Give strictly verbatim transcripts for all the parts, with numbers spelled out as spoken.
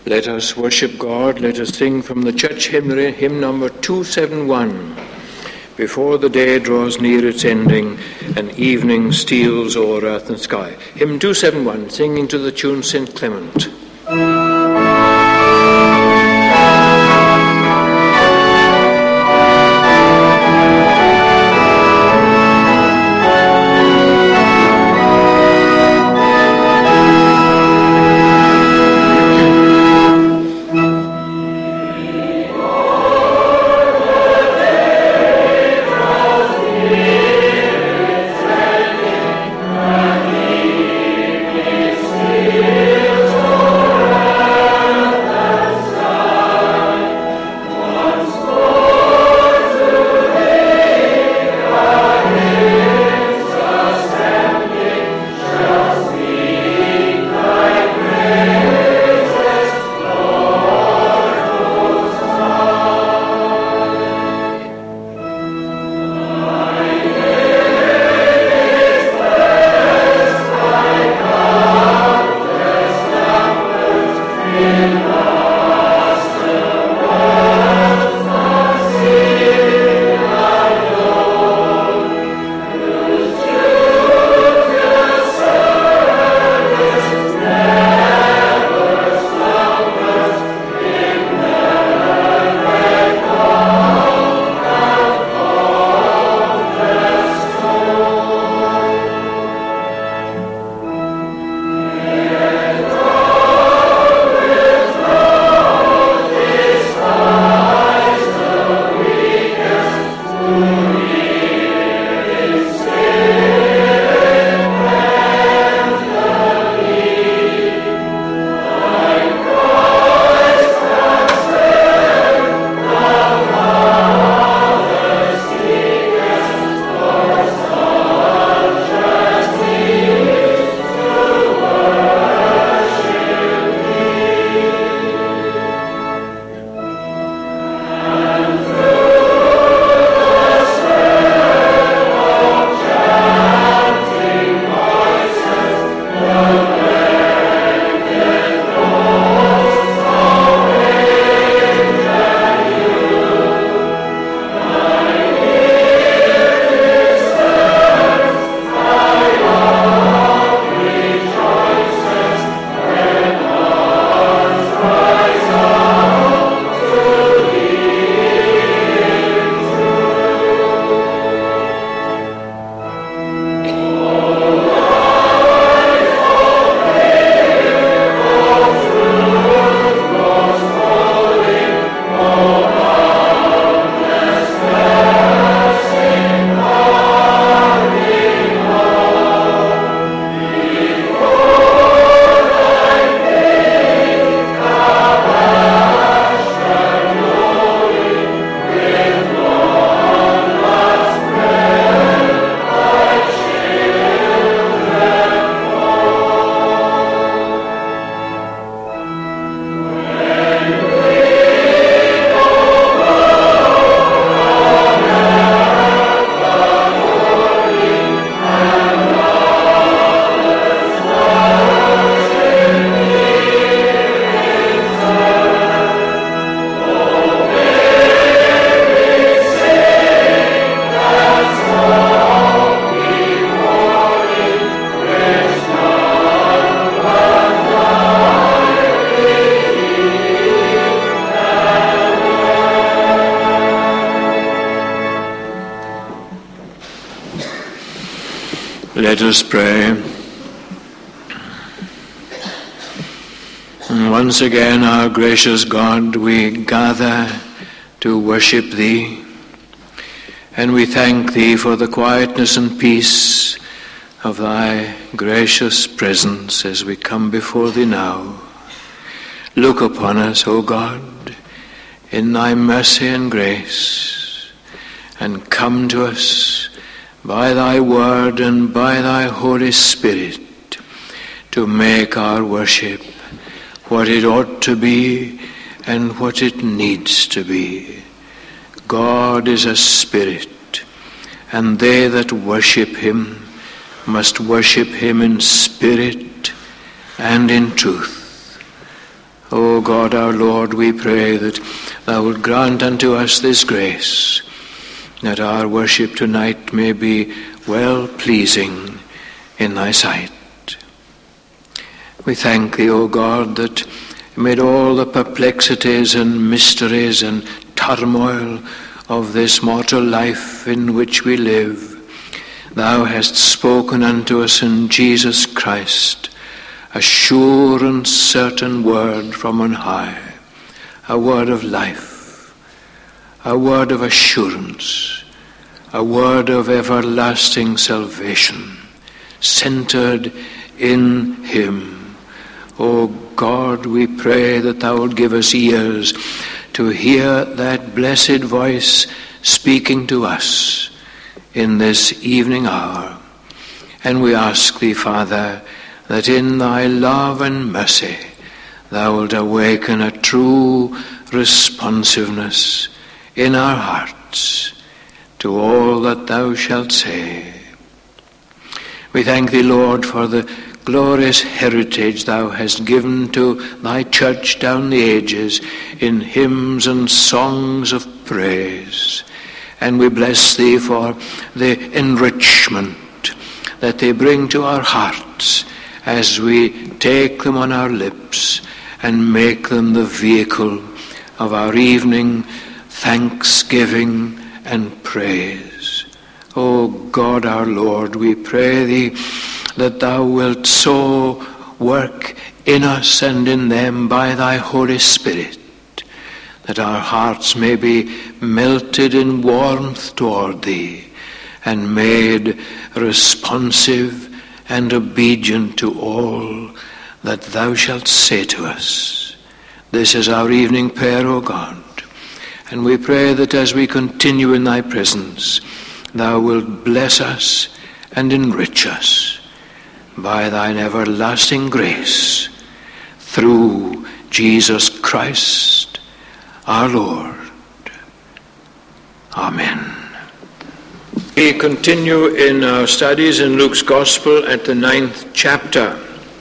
Let us worship God. Let us sing from the church hymn, hymn number two seventy-one. Before the day draws near its ending and evening steals o'er earth and sky. Hymn two seventy-one, singing to the tune Saint Clement. Let us pray. And once again, our gracious God, we gather to worship Thee, and we thank Thee for the quietness and peace of Thy gracious presence as we come before Thee now. Look upon us, O God, in Thy mercy and grace, and come to us by Thy word and by Thy Holy Spirit to make our worship what it ought to be and what it needs to be. God is a spirit, and they that worship Him must worship Him in spirit and in truth. O God our Lord, we pray that thou wilt grant unto us this grace, that our worship tonight may be well-pleasing in thy sight. We thank thee, O God, that amid all the perplexities and mysteries and turmoil of this mortal life in which we live, thou hast spoken unto us in Jesus Christ a sure and certain word from on high, a word of life, a word of assurance, a word of everlasting salvation, centered in him. O God, we pray that thou wilt give us ears to hear that blessed voice speaking to us in this evening hour. And we ask thee, Father, that in thy love and mercy thou wilt awaken a true responsiveness in our hearts to all that thou shalt say. We thank thee, Lord, for the glorious heritage thou hast given to thy church down the ages in hymns and songs of praise. And we bless thee for the enrichment that they bring to our hearts as we take them on our lips and make them the vehicle of our evening thanksgiving and praise. O God our Lord, we pray thee that thou wilt so work in us and in them by thy Holy Spirit, that our hearts may be melted in warmth toward thee and made responsive and obedient to all that thou shalt say to us. This is our evening prayer, O God, and we pray that as we continue in thy presence, thou wilt bless us and enrich us by thine everlasting grace, through Jesus Christ our Lord. Amen. We continue in our studies in Luke's Gospel at the ninth chapter.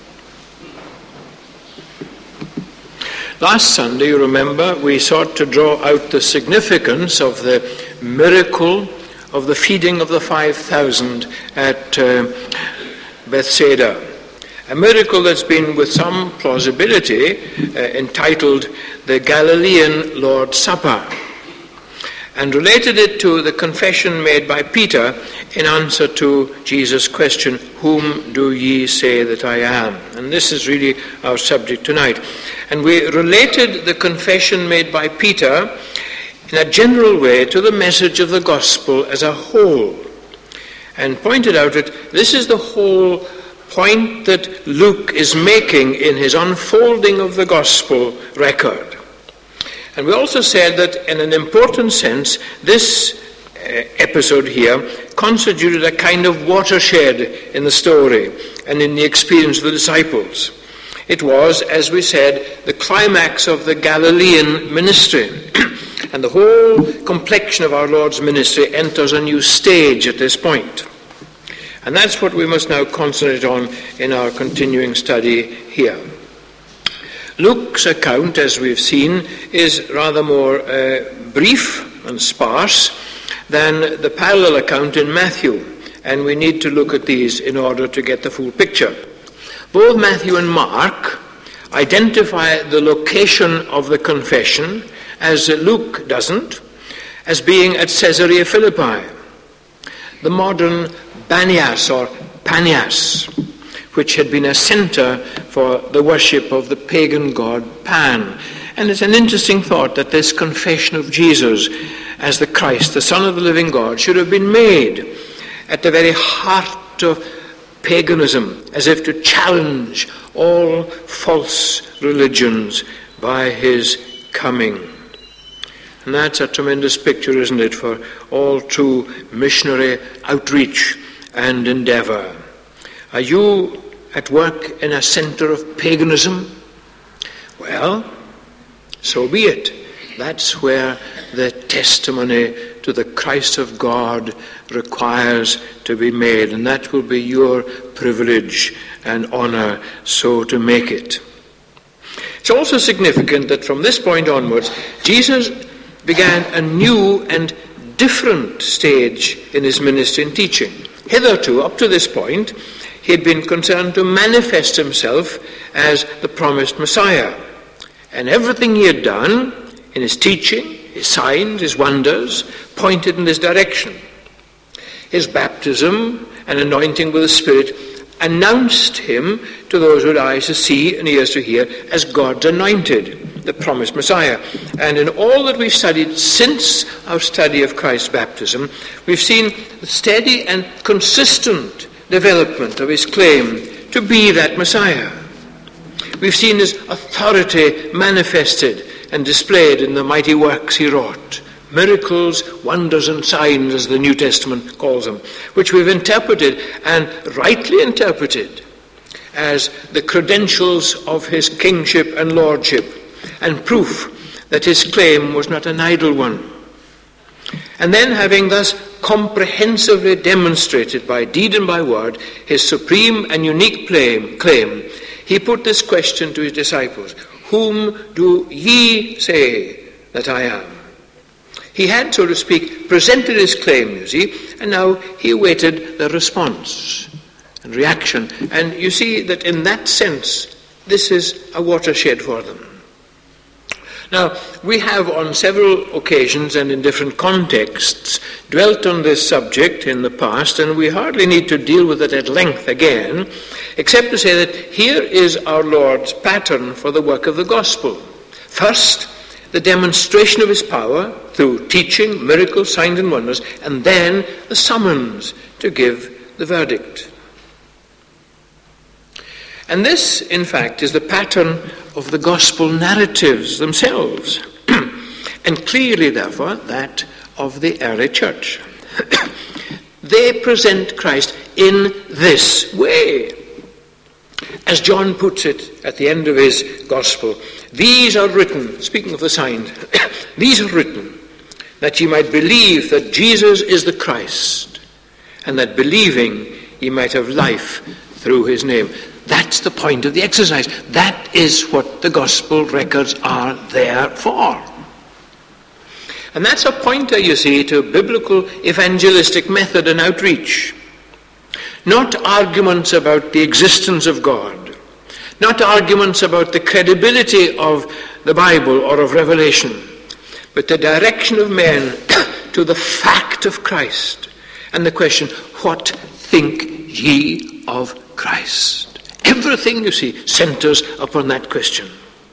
Last Sunday, you remember, we sought to draw out the significance of the miracle of the feeding of the five thousand at uh, Bethsaida, a miracle that's been with some plausibility uh, entitled the Galilean Lord's Supper, and related it to the confession made by Peter in answer to Jesus' question, "Whom do ye say that I am?" And this is really our subject tonight. And we related the confession made by Peter in a general way to the message of the gospel as a whole, and pointed out that this is the whole point that Luke is making in his unfolding of the gospel record. And we also said that in an important sense, this uh, episode here constituted a kind of watershed in the story and in the experience of the disciples. It was, as we said, the climax of the Galilean ministry. And the whole complexion of our Lord's ministry enters a new stage at this point. And that's what we must now concentrate on in our continuing study here. Luke's account, as we've seen, is rather more uh, brief and sparse than the parallel account in Matthew. And we need to look at these in order to get the full picture. Both Matthew and Mark identify the location of the confession, as Luke doesn't, as being at Caesarea Philippi, the modern Banias or Panias, which had been a center for the worship of the pagan god Pan. And it's an interesting thought that this confession of Jesus as the Christ, the Son of the living God, should have been made at the very heart of paganism, as if to challenge all false religions by his coming. And that's a tremendous picture, isn't it, for all true missionary outreach and endeavor. Are you at work in a center of paganism? Well, so be it. That's where the testimony to the Christ of God requires to be made, and that will be your privilege and honor so to make it. It's also significant that from this point onwards, Jesus began a new and different stage in his ministry and teaching. Hitherto, up to this point, he had been concerned to manifest himself as the promised Messiah. And everything he had done in his teaching, his signs, his wonders, pointed in this direction. His baptism and anointing with the Spirit announced him to those with eyes to see and ears to hear as God's anointed, the promised Messiah. And in all that we've studied since our study of Christ's baptism, we've seen the steady and consistent development of his claim to be that Messiah. We've seen his authority manifested and displayed in the mighty works he wrought, miracles, wonders and signs, as the New Testament calls them, which we've interpreted and rightly interpreted as the credentials of his kingship and lordship, and proof that his claim was not an idle one. And then, having thus comprehensively demonstrated by deed and by word his supreme and unique claim, claim, he put this question to his disciples: "Whom do ye say that I am?" He had, so to speak, presented his claim, you see, and now he awaited the response and reaction. And you see that in that sense, this is a watershed for them. Now, we have on several occasions and in different contexts dwelt on this subject in the past, and we hardly need to deal with it at length again, except to say that here is our Lord's pattern for the work of the gospel. First, the demonstration of his power through teaching, miracles, signs and wonders, and then the summons to give the verdict. And this, in fact, is the pattern of the gospel narratives themselves, and clearly, therefore, that of the early church. They present Christ in this way. As John puts it at the end of his gospel, "These are written," speaking of the signs, "these are written that ye might believe that Jesus is the Christ, and that believing ye might have life through his name." That's the point of the exercise. That is what the gospel records are there for. And that's a pointer, you see, to biblical evangelistic method and outreach. Not arguments about the existence of God, not arguments about the credibility of the Bible or of Revelation, but the direction of men to the fact of Christ and the question, "What think ye of Christ?" Everything, you see, centers upon that question.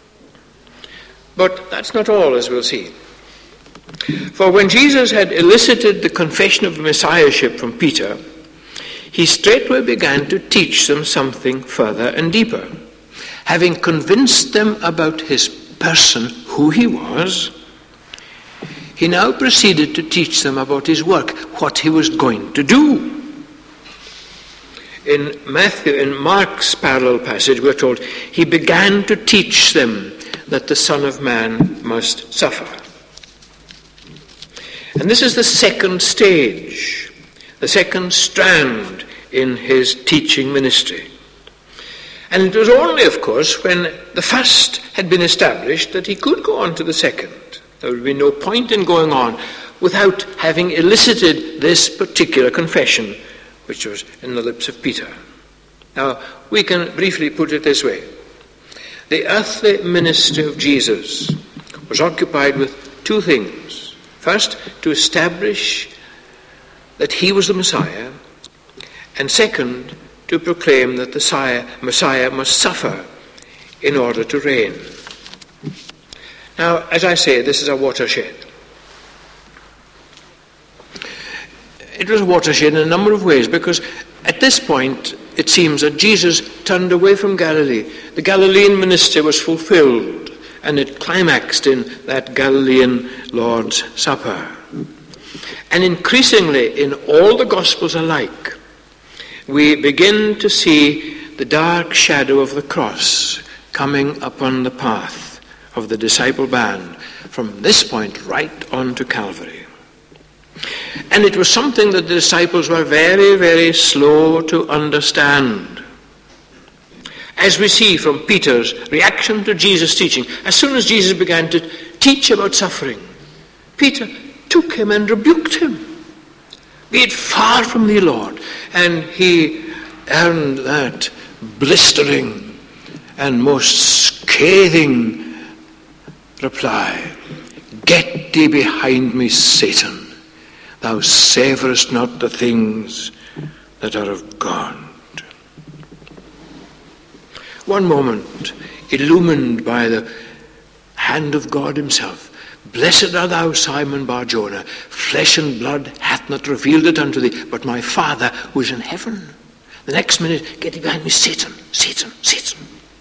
But that's not all, as we'll see. For when Jesus had elicited the confession of the Messiahship from Peter, he straightway began to teach them something further and deeper. Having convinced them about his person, who he was, he now proceeded to teach them about his work, what he was going to do. In Matthew, in Mark's parallel passage, we're told, he began to teach them that the Son of Man must suffer. And this is the second stage, the second strand in his teaching ministry. And it was only, of course, when the first had been established that he could go on to the second. There would be no point in going on without having elicited this particular confession, which was in the lips of Peter. Now, we can briefly put it this way. The earthly ministry of Jesus was occupied with two things. First, to establish that he was the Messiah, and second, to proclaim that the Messiah must suffer in order to reign. Now, as I say, this is a watershed. It was a watershed in a number of ways, because at this point it seems that Jesus turned away from Galilee. The Galilean ministry was fulfilled, and it climaxed in that Galilean Lord's Supper. And increasingly in all the Gospels alike, we begin to see the dark shadow of the cross coming upon the path of the disciple band from this point right on to Calvary. And it was something that the disciples were very, very slow to understand. as we see from Peter's reaction to Jesus' teaching. As soon as Jesus began to teach about suffering, Peter took him and rebuked him. Be it far from thee, Lord. And he earned that blistering and most scathing reply. Get thee behind me, Satan. Thou savourest not the things that are of God. One moment, illumined by the hand of God himself. Blessed art thou, Simon Bar-Jonah. Flesh and blood hath not revealed it unto thee, but my Father who is in heaven. The next minute, get thee behind me, Satan, Satan, Satan.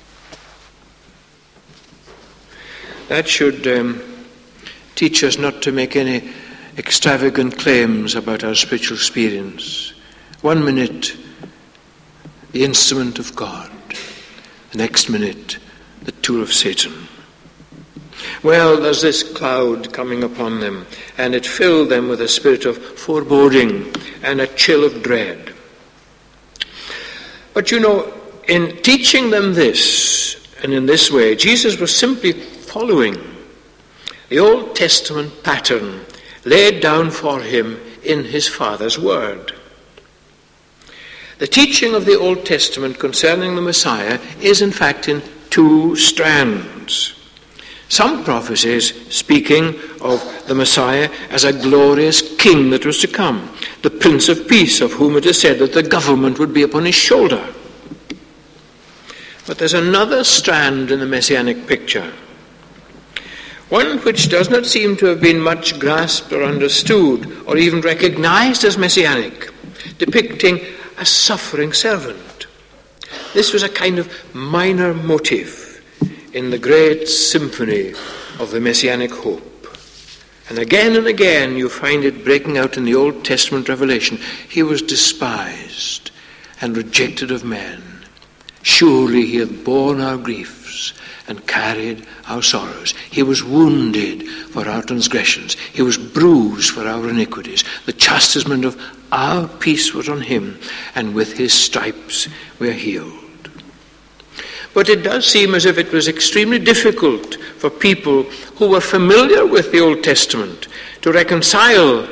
That should um, teach us not to make any extravagant claims about our spiritual experience. One minute, the instrument of God. The next minute, the tool of Satan. Well, there's this cloud coming upon them, and it filled them with a spirit of foreboding and a chill of dread. But you know, in teaching them this, and in this way, Jesus was simply following the Old Testament pattern laid down for him in his Father's Word. The teaching of the Old Testament concerning the Messiah is in fact in two strands. Some prophecies speaking of the Messiah as a glorious king that was to come, the Prince of Peace, of whom it is said that the government would be upon his shoulder. But there's another strand in the Messianic picture, one which does not seem to have been much grasped or understood or even recognized as Messianic, depicting a suffering servant. This was a kind of minor motive in the great symphony of the Messianic hope. And again and again you find it breaking out in the Old Testament revelation. He was despised and rejected of men. Surely he hath borne our griefs and carried our sorrows. He was wounded for our transgressions. He was bruised for our iniquities. The chastisement of our peace was on him, and with his stripes we are healed. But it does seem as if it was extremely difficult for people who were familiar with the Old Testament to reconcile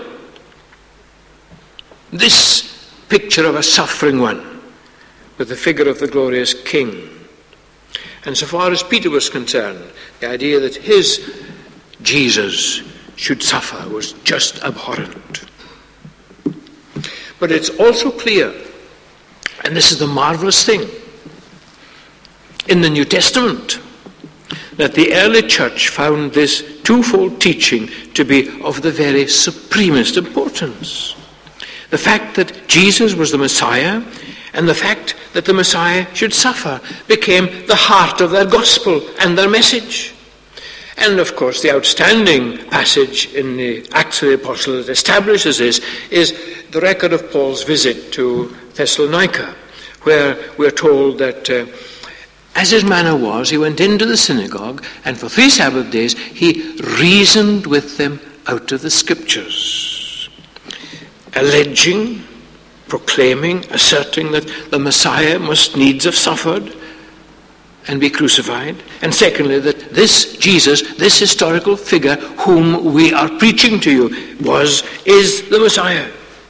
this picture of a suffering one with the figure of the glorious King. And so far as Peter was concerned, the idea that his Jesus should suffer was just abhorrent. But it's also clear, and this is the marvelous thing, in the New Testament, that the early church found this twofold teaching to be of the very supremest importance. The fact that Jesus was the Messiah and the fact that the Messiah should suffer became the heart of their gospel and their message. And of course the outstanding passage in the Acts of the Apostles that establishes this is the record of Paul's visit to Thessalonica, where we're told that uh, as his manner was, he went into the synagogue and for three Sabbath days he reasoned with them out of the Scriptures, alleging, proclaiming, asserting that the Messiah must needs have suffered and be crucified. And secondly, that this Jesus, this historical figure whom we are preaching to you, was, is the Messiah.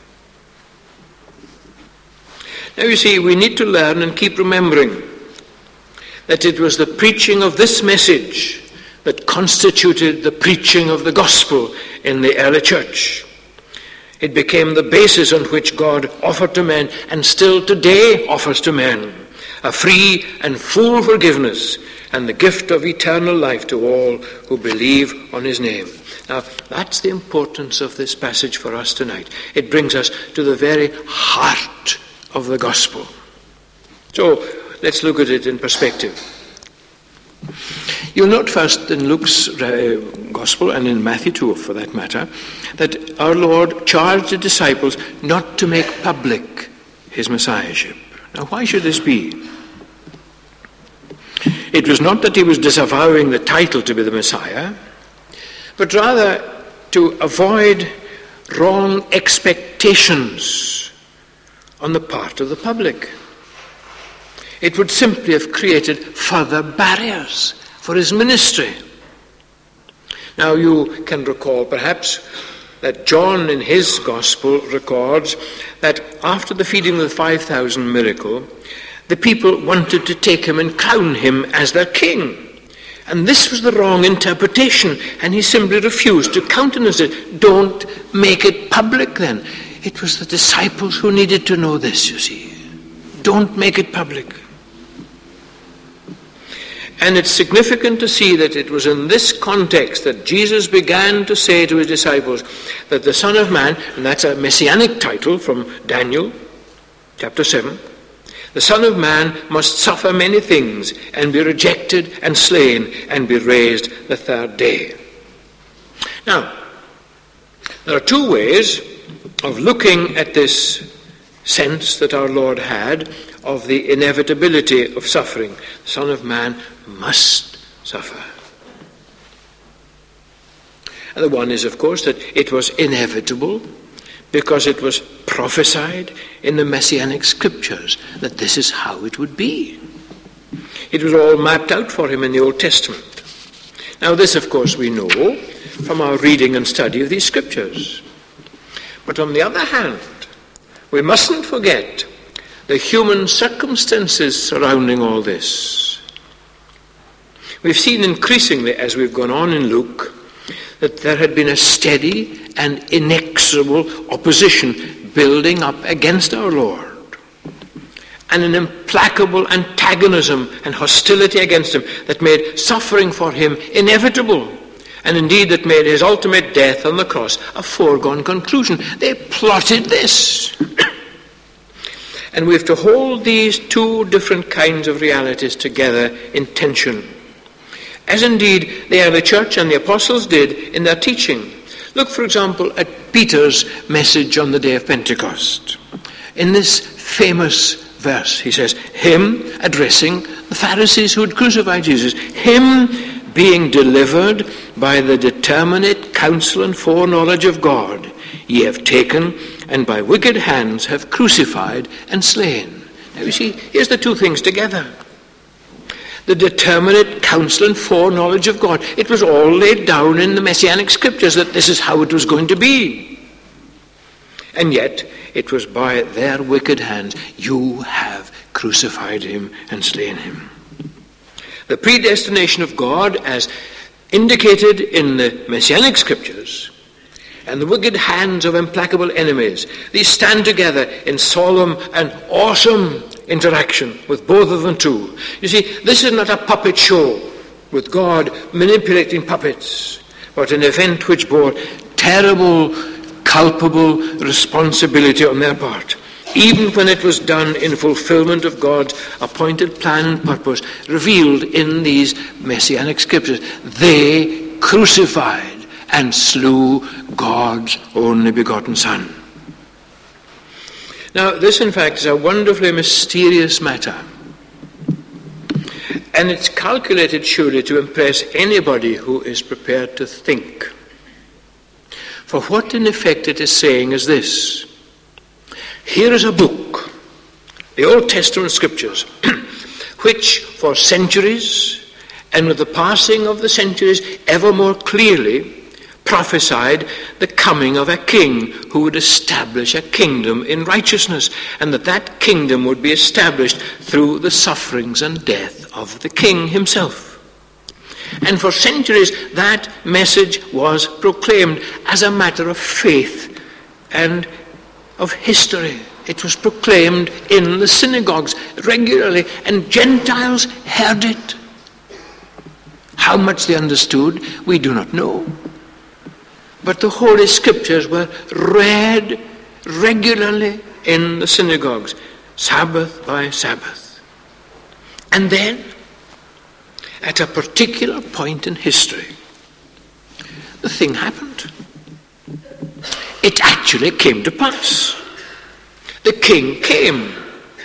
Now you see, we need to learn and keep remembering that it was the preaching of this message that constituted the preaching of the gospel in the early church. It became the basis on which God offered to men, and still today offers to men, a free and full forgiveness and the gift of eternal life to all who believe on his name. Now, that's the importance of this passage for us tonight. It brings us to the very heart of the gospel. So, let's look at it in perspective. You'll note first in Luke's uh, Gospel, and in Matthew too for that matter, that our Lord charged the disciples not to make public his messiahship. Now why should this be? It was not that he was disavowing the title to be the Messiah, but rather to avoid wrong expectations on the part of the public. It would simply have created further barriers for his ministry. Now you can recall perhaps that John in his gospel records that after the feeding of the five thousand miracle, the people wanted to take him and crown him as their king. And this was the wrong interpretation, and he simply refused to countenance it. Don't make it public then. It was the disciples who needed to know this, you see. Don't make it public. And it's significant to see that it was in this context that Jesus began to say to his disciples that the Son of Man, and that's a messianic title from Daniel chapter seven, the Son of Man must suffer many things and be rejected and slain and be raised the third day. Now, there are two ways of looking at this sense that our Lord had of the inevitability of suffering. The Son of Man must suffer. And the one is, of course, that it was inevitable because it was prophesied in the Messianic scriptures that this is how it would be. It was all mapped out for him in the Old Testament. Now this, of course, we know from our reading and study of these scriptures. But on the other hand, we mustn't forget the human circumstances surrounding all this. We've seen increasingly, as we've gone on in Luke, that there had been a steady and inexorable opposition building up against our Lord, and an implacable antagonism and hostility against him that made suffering for him inevitable, and indeed that made his ultimate death on the cross a foregone conclusion. They plotted this. And we have to hold these two different kinds of realities together in tension, as indeed the early church and the apostles did in their teaching. Look, for example, at Peter's message on the day of Pentecost. In this famous verse, he says, him addressing the Pharisees who had crucified Jesus, him being delivered by the determinate counsel and foreknowledge of God, ye have taken, and by wicked hands have crucified and slain. Now you see, here's the two things together. The determinate counsel and foreknowledge of God. It was all laid down in the Messianic scriptures that this is how it was going to be. And yet, it was by their wicked hands, you have crucified him and slain him. The predestination of God, as indicated in the Messianic scriptures, and the wicked hands of implacable enemies, these stand together in solemn and awesome interaction with both of them too. You see, this is not a puppet show with God manipulating puppets, but an event which bore terrible, culpable responsibility on their part, even when it was done in fulfillment of God's appointed plan and purpose revealed in these Messianic scriptures. They crucified and slew God's only begotten Son. Now, this, in fact, is a wonderfully mysterious matter. And it's calculated, surely, to impress anybody who is prepared to think. For what, in effect, it is saying is this. Here is a book, the Old Testament Scriptures, which for centuries, and with the passing of the centuries ever more clearly, prophesied the coming of a king who would establish a kingdom in righteousness, and that that kingdom would be established through the sufferings and death of the king himself. And for centuries that message was proclaimed as a matter of faith and of history. It was proclaimed in the synagogues regularly, and Gentiles heard it. How much they understood, we do not know. But the Holy Scriptures were read regularly in the synagogues, Sabbath by Sabbath. And then, at a particular point in history, the thing happened. It actually came to pass. The king came.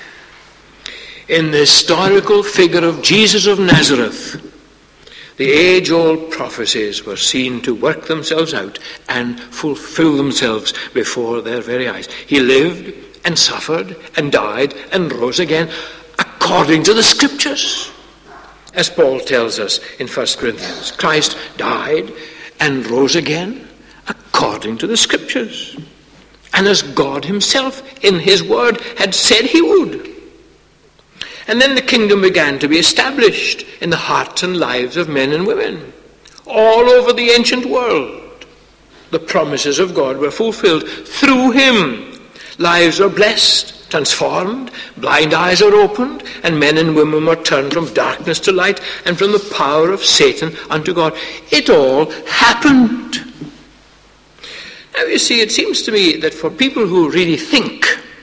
In the historical figure of Jesus of Nazareth, the age-old prophecies were seen to work themselves out and fulfill themselves before their very eyes. He lived and suffered and died and rose again according according to the Scriptures. As Paul tells us in First Corinthians, Christ died and rose again according to the Scriptures. And as God himself in his word had said he would. And then the kingdom began to be established in the hearts and lives of men and women all over the ancient world. The promises of God were fulfilled through him. Lives are blessed, transformed, blind eyes are opened, and men and women were turned from darkness to light and from the power of Satan unto God. It all happened. Now you see, it seems to me that for people who really think,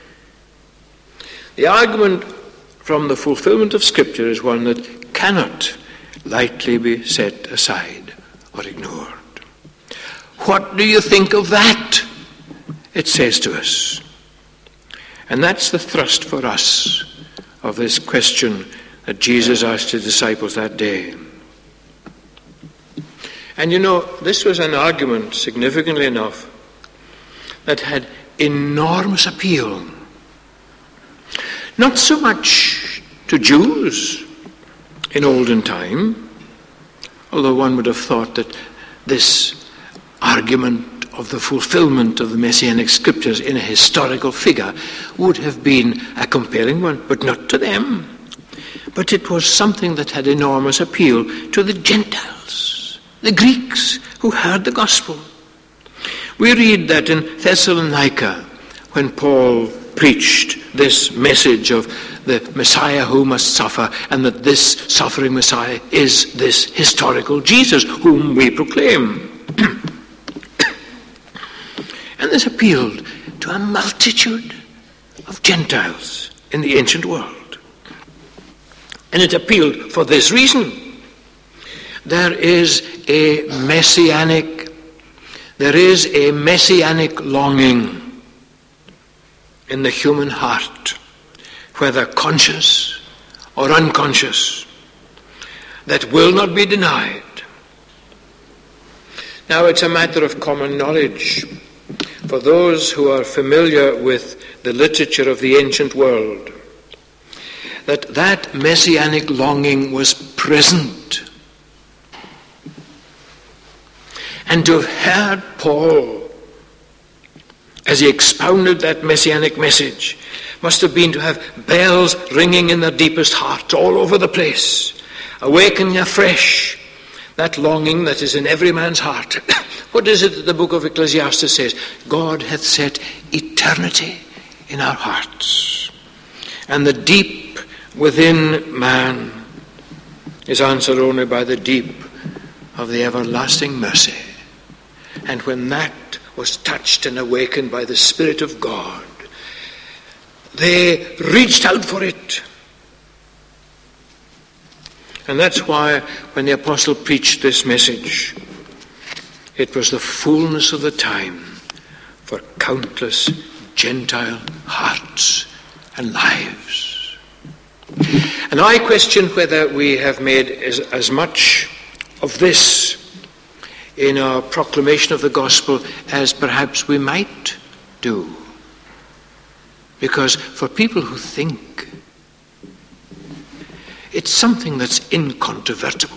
the argument from the fulfillment of Scripture is one that cannot lightly be set aside or ignored. What do you think of that? It says to us. And that's the thrust for us of this question that Jesus asked his disciples that day. And you know, this was an argument, significantly enough, that had enormous appeal. Not so much to Jews in olden time, although one would have thought that this argument of the fulfillment of the Messianic Scriptures in a historical figure would have been a compelling one, but not to them. But it was something that had enormous appeal to the Gentiles, the Greeks who heard the gospel. We read that in Thessalonica, when Paul preached this message of the Messiah who must suffer, and that this suffering Messiah is this historical Jesus whom we proclaim. And this appealed to a multitude of Gentiles in the ancient world. And it appealed for this reason. There is a messianic, there is a messianic longing in the human heart, whether conscious or unconscious, that will not be denied. Now it's a matter of common knowledge for those who are familiar with the literature of the ancient world, that that messianic longing was present. And to have heard Paul as he expounded that messianic message must have been to have bells ringing in their deepest heart all over the place, awakening afresh that longing that is in every man's heart. What is it that the book of Ecclesiastes says? God hath set eternity in our hearts, and the deep within man is answered only by the deep of the everlasting mercy. And when that was touched and awakened by the Spirit of God, they reached out for it. And that's why when the apostle preached this message, it was the fullness of the time for countless Gentile hearts and lives. And I question whether we have made as, as much of this in our proclamation of the gospel as perhaps we might do. Because for people who think, it's something that's incontrovertible.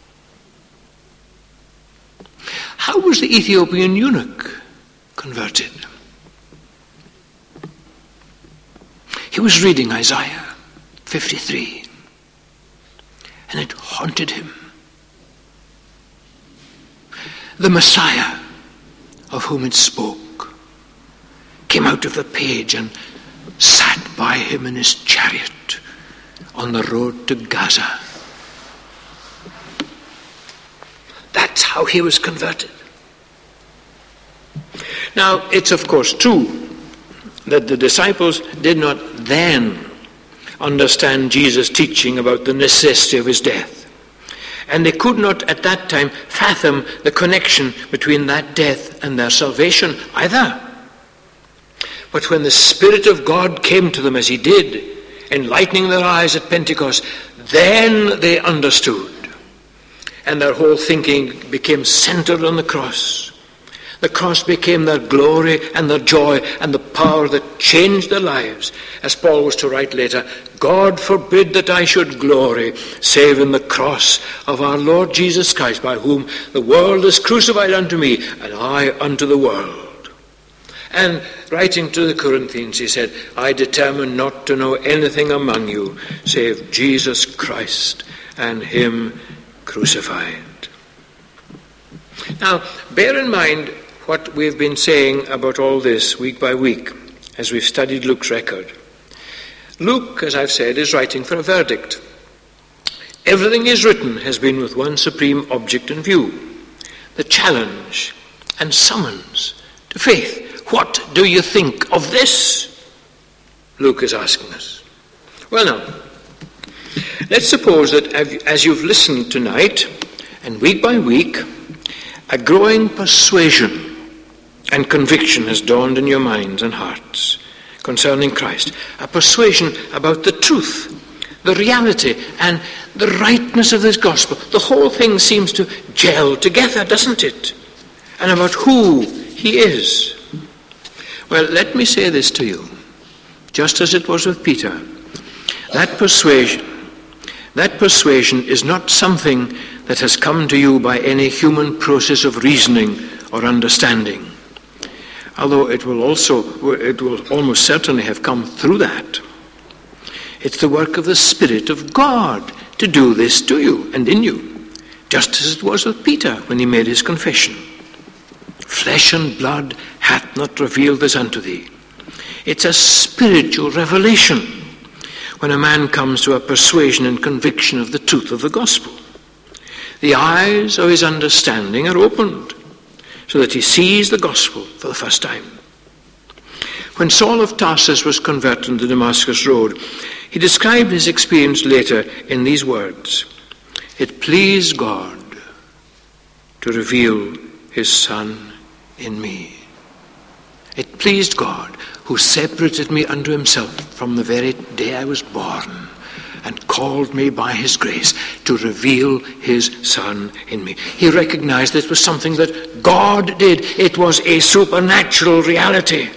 How was the Ethiopian eunuch converted? He was reading Isaiah fifty-three, and it haunted him. The Messiah of whom it spoke came out of the page and sat by him in his chariot on the road to Gaza. That's how he was converted. Now, it's of course true that the disciples did not then understand Jesus' teaching about the necessity of his death. And they could not at that time fathom the connection between that death and their salvation either. But when the Spirit of God came to them as he did, enlightening their eyes at Pentecost, then they understood. And their whole thinking became centered on the cross. The cross became their glory and their joy and the power that changed their lives. As Paul was to write later, God forbid that I should glory, save in the cross of our Lord Jesus Christ, by whom the world is crucified unto me, and I unto the world. And writing to the Corinthians, he said, I determine not to know anything among you, save Jesus Christ and him crucified. Now, bear in mind what we've been saying about all this week by week as we've studied Luke's record. Luke, as I've said, is writing for a verdict. Everything is written has been with one supreme object in view, the challenge and summons to faith. What do you think of this? Luke is asking us. Well now, let's suppose that as you've listened tonight and week by week, a growing persuasion and conviction has dawned in your minds and hearts concerning Christ. A persuasion about the truth, the reality, and the rightness of this gospel. The whole thing seems to gel together, doesn't it? And about who he is. Well, let me say this to you, just as it was with Peter. That persuasion, that persuasion is not something that has come to you by any human process of reasoning or understanding. Although it will also, it will almost certainly have come through that. It's the work of the Spirit of God to do this to you and in you, just as it was with Peter when he made his confession. Flesh and blood hath not revealed this unto thee. It's a spiritual revelation when a man comes to a persuasion and conviction of the truth of the gospel. The eyes of his understanding are opened, so that he sees the gospel for the first time. When Saul of Tarsus was converted on the Damascus road, he described his experience later in these words: It pleased God to reveal his Son in me. It pleased God, who separated me unto himself from the very day I was born, and called me by his grace to reveal his Son in me. He recognized it was something that God did. It was a supernatural reality.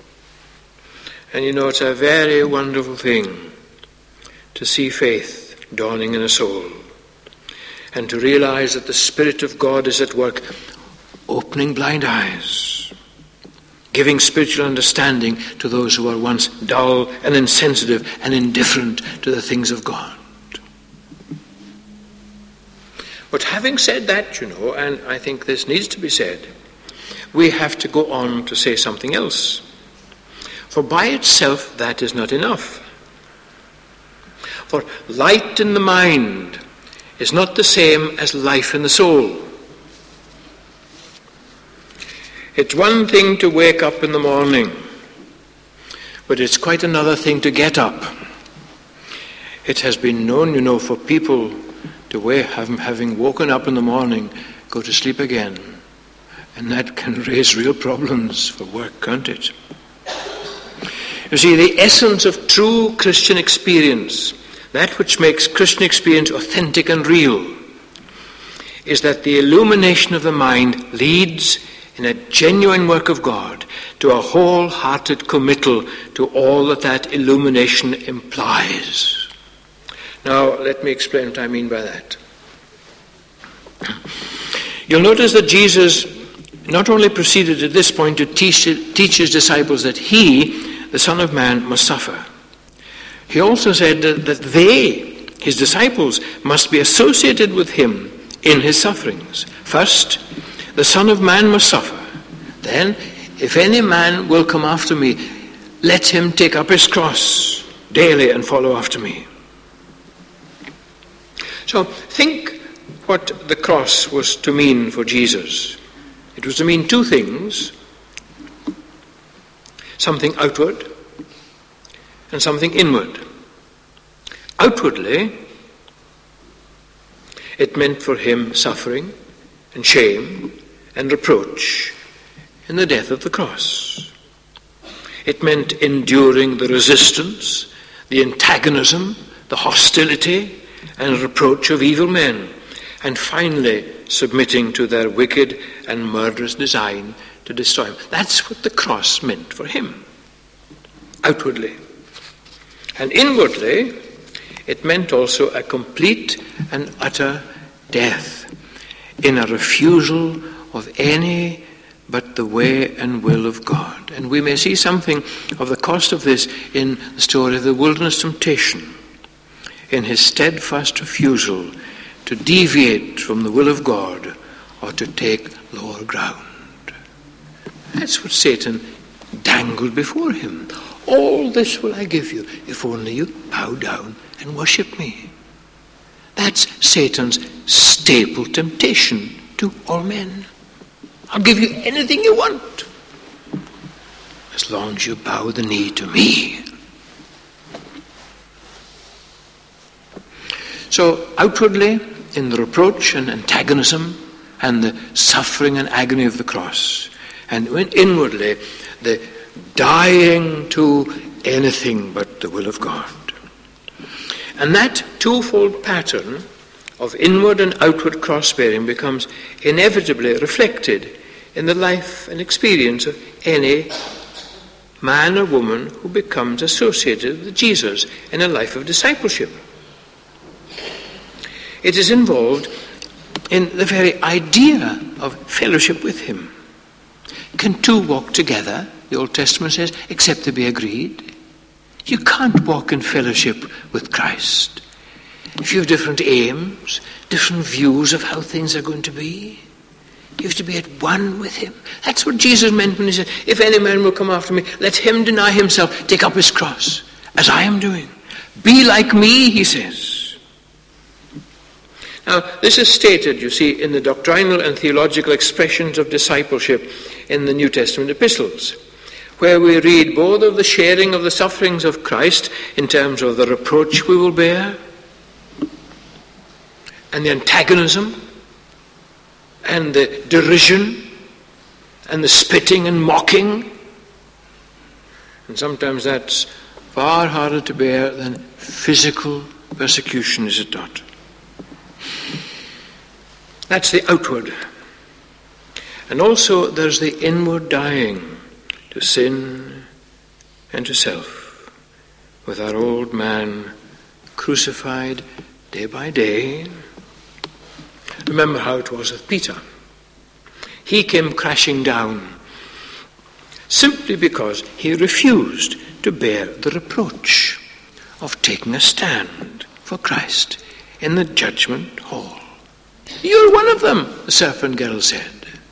And you know, it's a very wonderful thing to see faith dawning in a soul and to realize that the Spirit of God is at work, opening blind eyes, giving spiritual understanding to those who were once dull and insensitive and indifferent to the things of God. But having said that, you know, and I think this needs to be said, we have to go on to say something else. For by itself that is not enough. For light in the mind is not the same as life in the soul. It's one thing to wake up in the morning, but it's quite another thing to get up. It has been known, you know, for people to wake, having woken up in the morning, go to sleep again. And that can raise real problems for work, can't it? You see, the essence of true Christian experience, that which makes Christian experience authentic and real, is that the illumination of the mind leads in a genuine work of God to a wholehearted committal to all that that illumination implies. Now, let me explain what I mean by that. You'll notice that Jesus not only proceeded at this point to teach, teach his disciples that he, the Son of Man, must suffer. He also said that, that they, his disciples, must be associated with him in his sufferings. First, the Son of Man must suffer. Then, if any man will come after me, let him take up his cross daily and follow after me. So, think what the cross was to mean for Jesus. It was to mean two things: something outward and something inward. Outwardly, it meant for him suffering and shame and reproach in the death of the cross. It meant enduring the resistance, the antagonism, the hostility and reproach of evil men, and finally submitting to their wicked and murderous design to destroy him. That's what the cross meant for him, outwardly. And inwardly, it meant also a complete and utter death in a refusal of any but the way and will of God. And we may see something of the cost of this in the story of the wilderness temptation, in his steadfast refusal to deviate from the will of God or to take lower ground. That's what Satan dangled before him. All this will I give you if only you bow down and worship me. That's Satan's staple temptation to all men. I'll give you anything you want, as long as you bow the knee to me. So outwardly, in the reproach and antagonism and the suffering and agony of the cross, and inwardly, the dying to anything but the will of God. And that twofold pattern of inward and outward cross-bearing becomes inevitably reflected in the life and experience of any man or woman who becomes associated with Jesus in a life of discipleship. It is involved in the very idea of fellowship with him. Can two walk together, the Old Testament says, except they be agreed? You can't walk in fellowship with Christ if you have different aims, different views of how things are going to be. You have to be at one with him. That's what Jesus meant when he said, if any man will come after me, let him deny himself, take up his cross, as I am doing. Be like me, he says. Now, this is stated, you see, in the doctrinal and theological expressions of discipleship in the New Testament epistles, where we read both of the sharing of the sufferings of Christ in terms of the reproach we will bear, and the antagonism, and the derision, and the spitting and mocking. And sometimes that's far harder to bear than physical persecution, is it not? That's the outward. And also there's the inward dying to sin and to self, with our old man crucified day by day. Remember how it was with Peter. He came crashing down simply because he refused to bear the reproach of taking a stand for Christ in the judgment hall. You're one of them, the serpent girl said.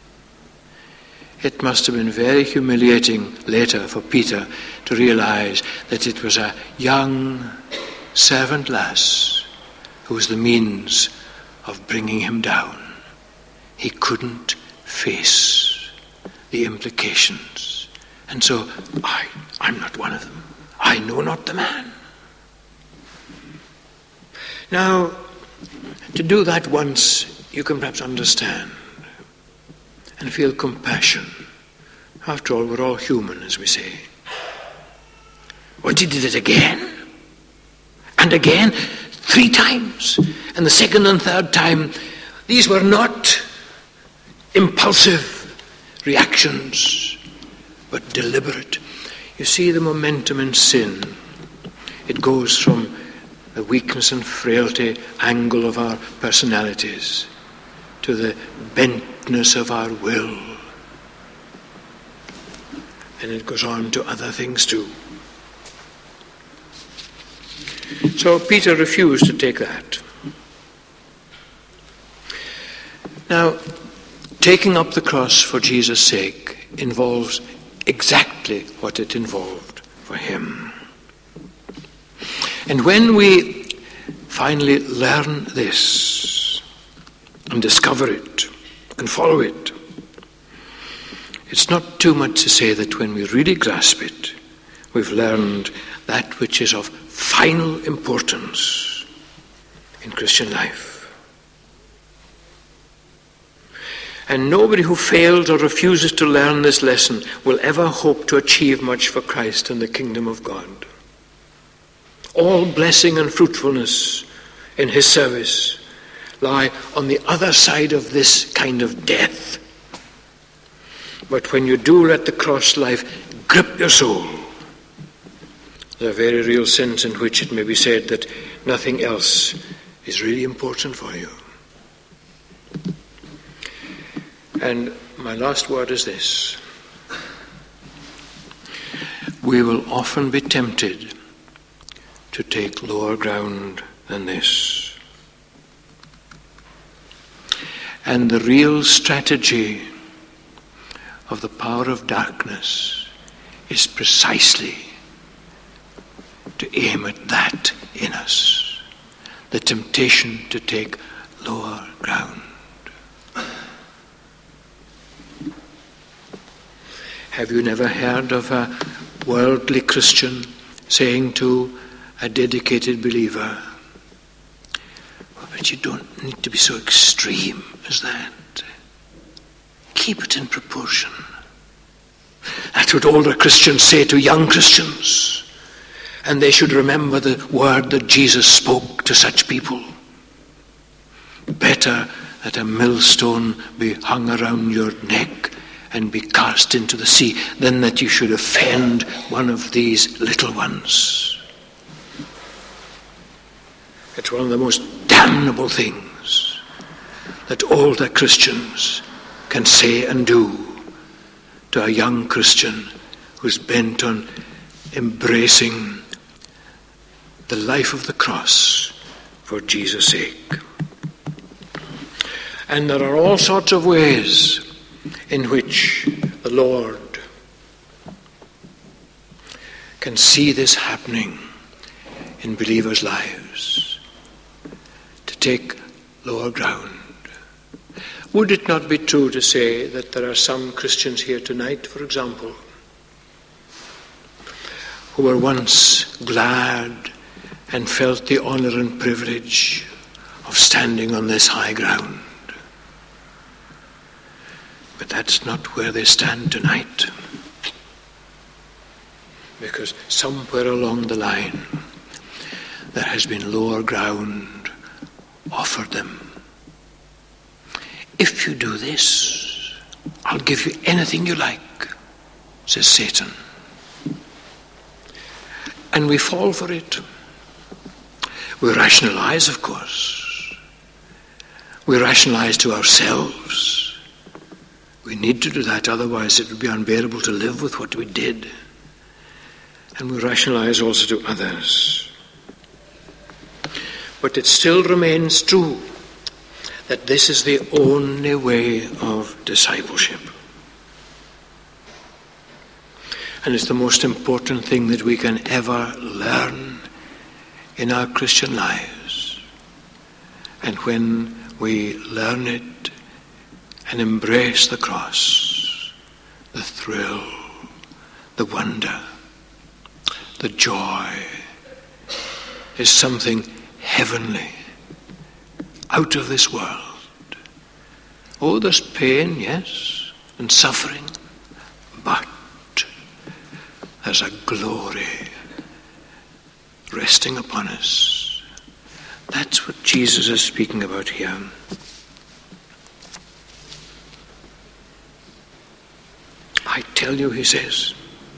It must have been very humiliating later for Peter to realize that it was a young servant lass who was the means of bringing him down. He couldn't face the implications. And so, I, I'm not one of them. I know not the man. Now, to do that once, you can perhaps understand and feel compassion. After all, we're all human, as we say. But he did it again, and again, three times. And the second and third time, these were not impulsive reactions, but deliberate. You see the momentum in sin. It goes from the weakness and frailty angle of our personalities to the bentness of our will. And it goes on to other things too. So Peter refused to take that. Now, taking up the cross for Jesus' sake involves exactly what it involved for him. And when we finally learn this and discover it and follow it, it's not too much to say that when we really grasp it, we've learned that which is of final importance in Christian life. And nobody who fails or refuses to learn this lesson will ever hope to achieve much for Christ and the kingdom of God. All blessing and fruitfulness in his service lie on the other side of this kind of death. But when you do let the cross life grip your soul, there's a very real sense in which it may be said that nothing else is really important for you. And my last word is this. We will often be tempted to take lower ground than this. And the real strategy of the power of darkness is precisely to aim at that in us, the temptation to take lower ground. Have you never heard of a worldly Christian saying to a dedicated believer, oh, but you don't need to be so extreme as that. Keep it in proportion. That's what older Christians say to young Christians. And they should remember the word that Jesus spoke to such people. Better that a millstone be hung around your neck and be cast into the sea than that you should offend one of these little ones. It's one of the most damnable things that older Christians can say and do to a young Christian who's bent on embracing the life of the cross for Jesus' sake. And there are all sorts of ways in which the Lord can see this happening in believers' lives, to take lower ground. Would it not be true to say that there are some Christians here tonight, for example, who were once glad and felt the honour and privilege of standing on this high ground? But that's not where they stand tonight. Because somewhere along the line, there has been lower ground offered them. If you do this, I'll give you anything you like, says Satan. And we fall for it. We rationalize, of course. We rationalize to ourselves. We need to do that, otherwise it would be unbearable to live with what we did. And we rationalize also to others. But it still remains true that this is the only way of discipleship. And it's the most important thing that we can ever learn in our Christian lives. And when we learn it and embrace the cross, the thrill, the wonder, the joy is something heavenly, out of this world. Oh, there's pain, yes, and suffering, but there's a glory resting upon us. That's what Jesus is speaking about here. I tell you, he says,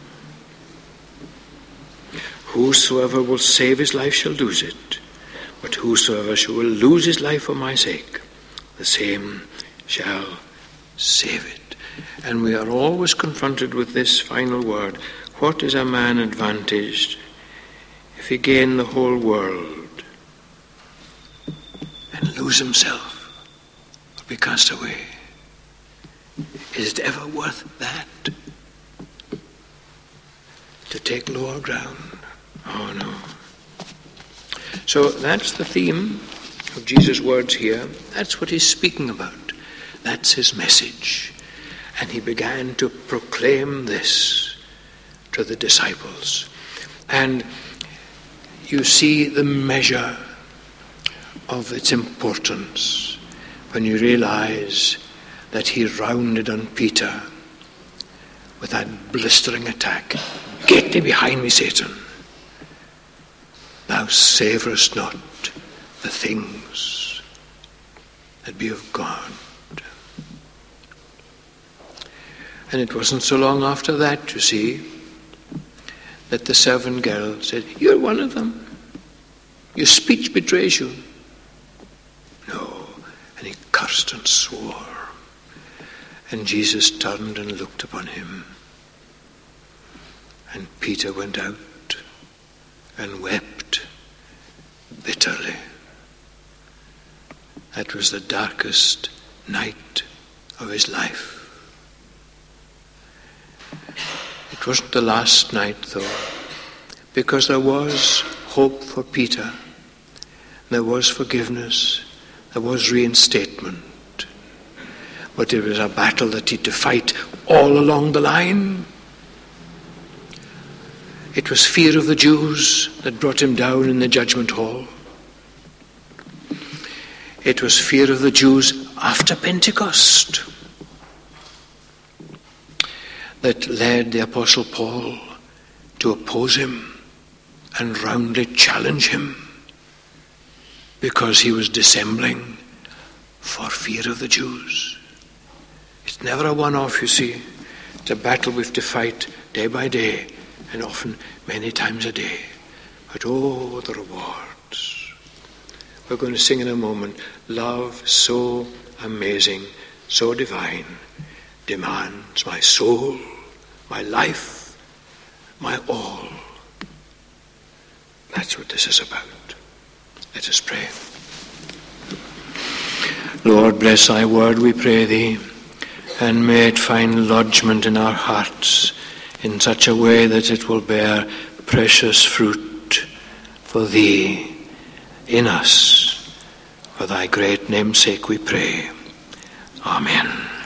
whosoever will save his life shall lose it. But whosoever will lose his life for my sake, the same shall save it. And we are always confronted with this final word. What is a man advantaged if he gain the whole world and lose himself or be cast away? Is it ever worth that? To take lower ground? Oh no. So that's the theme of Jesus' words here. That's what he's speaking about. That's his message. And he began to proclaim this to the disciples. And you see the measure of its importance when you realize that he rounded on Peter with that blistering attack. Get thee behind me, Satan. Thou savourest not the things that be of God. And it wasn't so long after that, you see, that the servant girl said, "You're one of them. Your speech betrays you." No. And he cursed and swore. And Jesus turned and looked upon him. And Peter went out and wept bitterly. That was the darkest night of his life. It wasn't the last night, though, because there was hope for Peter. There was forgiveness. There was reinstatement. But it was a battle that he had to fight all along the line. It was fear of the Jews that brought him down in the judgment hall. It was fear of the Jews after Pentecost that led the Apostle Paul to oppose him and roundly challenge him because he was dissembling for fear of the Jews. It's never a one-off, you see. It's a battle we have to fight day by day and often many times a day. But oh, the rewards. We're going to sing in a moment, "Love so amazing, so divine, demands my soul, my life, my all." That's what this is about. Let us pray. Lord, bless thy word, we pray thee, and may it find lodgment in our hearts in such a way that it will bear precious fruit for thee in us. For thy great name's sake we pray. Amen.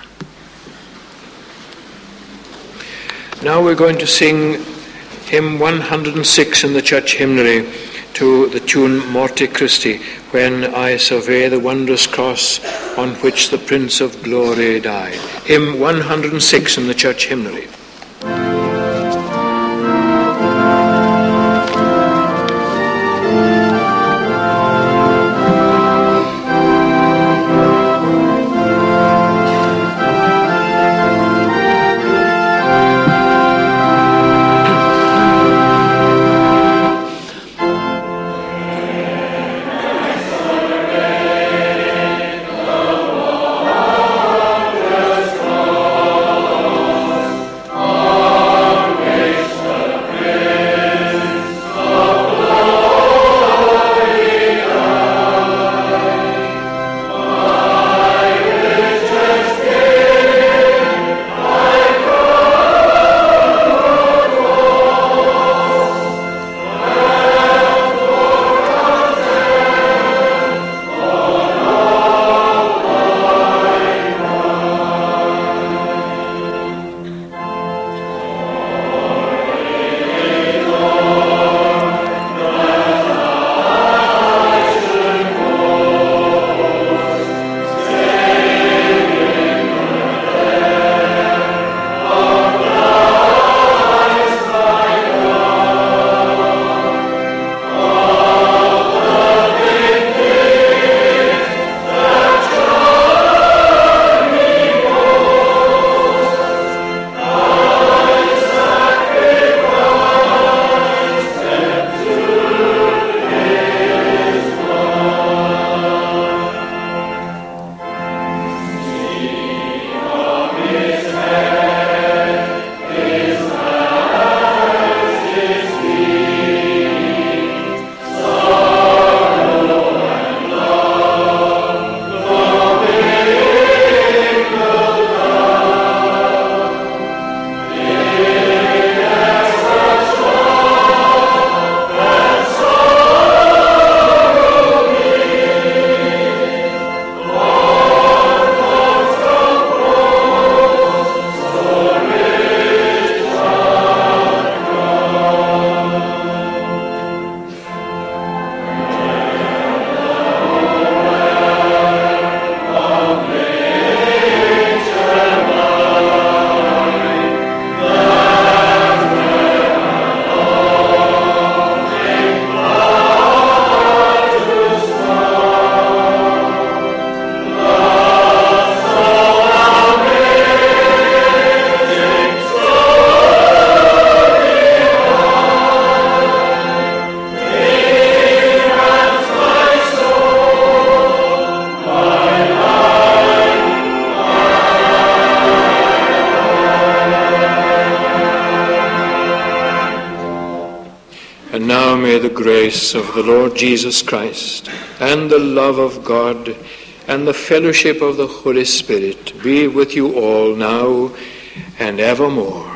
Now we're going to sing hymn one hundred six in the church hymnary to the tune Morte Christi, "When I survey the wondrous cross on which the Prince of Glory died." Hymn one hundred six in the church hymnary. Oh And now may the grace of the Lord Jesus Christ and the love of God and the fellowship of the Holy Spirit be with you all now and evermore.